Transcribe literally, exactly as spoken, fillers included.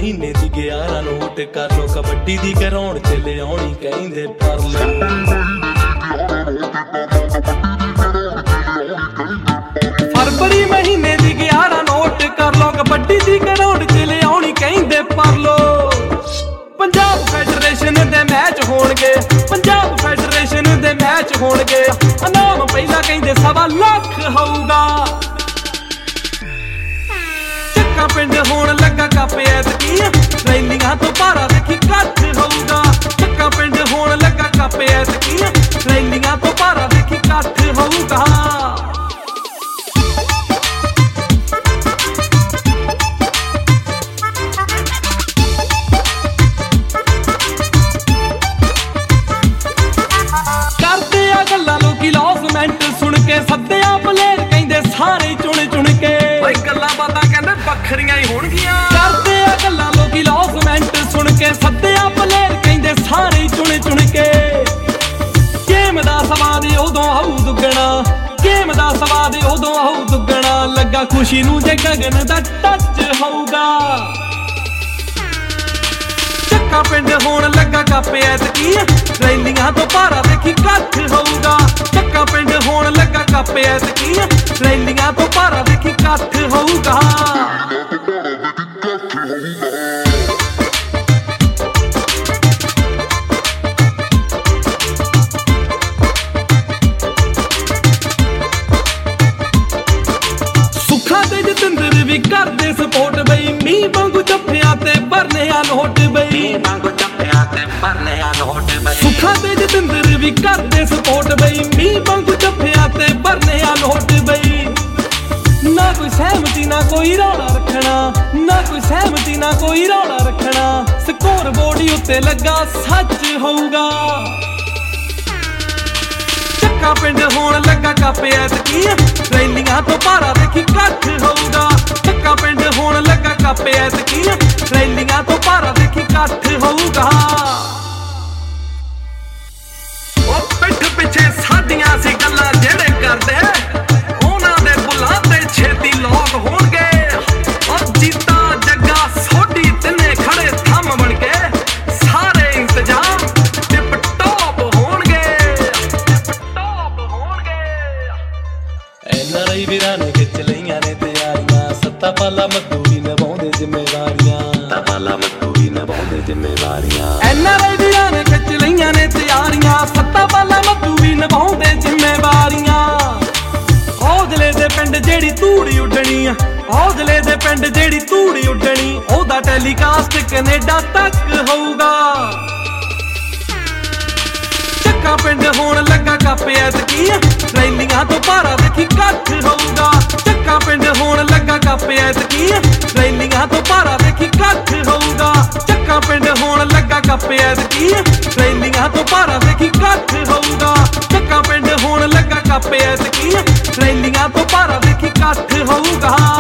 महीने दी ग्यारह नोट कर लो कबड्डी दी ग्राउंड च ले आउणी कहिंदे पर लो फरवरी महीने दी ग्यारह नोट कर लो कबड्डी दी ग्राउंड च ले आउणी कहिंदे पर लो पंजाब फेडरेशन दे मैच होणगे पंजाब फेडरेशन दे मैच होणगे इनाम पहला कहिंदे सवा लाख होऊगा चक्का पिंड होण लगा कप ऐतकी रैलियां तो भारा देखी कठ होऊगा चक्का पिंड होण लगा कप ऐतकी रैलियां तो भारा देखी कठ होऊगा सुन के सद्दिया पलेर कहंदे सारे चुन चुन के भाई गल्लां बातां कहंदे बखरियां ही होणगियां करदे आ गल्लां लोकी लॉसमेंट सुन के सद्दिया पलेर कहंदे सारे चुन चुन के गेम दा सवाद उदों आऊ दुगना गेम दा सवाद उदों आऊ दुगना लगा खुशी नूं जे गगन दा टच होऊगा चक्का पिंड होण लगा कप ऐतकी रैलियां तो भारा देखी कठ होऊगा चक्का पिंड होण लगा कप ऐतकी रैलियां तो भारा देखी कठ होऊगा सुखा ते जतिंदर भी करदे सपोर्ट बई मींह वांगू जफ्फियां ते भरने आ नोट बई सुखा ते जतिंदर भी करदे सपोर्ट बई मींह वांगू जफ्फियां ते भरने आ नोट बई ना कोई सहमति ना कोई रौला रखना ना कोई सहमति ना कोई रौला रखना स्कोर बोर्ड उत्ते लगा सच होऊगा चक्का पिंड होण लगा कप ऐतकी रैलियां तो भारा देखी कठ होऊगा चक्का पिंड होण लगा कप ऐतकी रैलियां तो भारा देखी कठ होऊगा पिठ पिछे साडियां सी गल्लां जेड़े करदे उन्हां दे बुल्लां ते छेती लोग होणगे और जीता जग्गा सोडी तिन्ने खड़े थम बन के सारे इंतजाम टिप टॉप होणगे टिप टॉप होणगे एनआरआई वीरां ने खिच लईयां ने तैयारियां सत्ता पाला मद्दू भी निभाउंदे जिम्मेवारियां सत्ता पाला मद्दू भी निभाउंदे जिम्मेवारियां एनआरआई वीरां ने खिच लईयां ने तैयारियां सत्ता पाला मद्दू भी निभाउंदे जिम्मेवारियां औजले दे पिंड जेड़ी धूड़ी उड्डनी औजले दे पिंड जेड़ी धूड़ी उड्डनी ओदा टेलीकास्ट कनेडा तक होऊगा चक्का पिंड होण लगा कप ऐतकी रैलियां तो भारा देखी कठ होऊगा चक्का पिंड होण लगा कप ऐतकी रैलियां तो भारा देखी कठ होऊगा चक्का पिंड होण लगा कप ऐतकी रैलियां तो भारा देखी कठ होऊगा चक्का पिंड होण लगा कप ऐतकी रैलियां तो भारा देखी कठ होऊगा।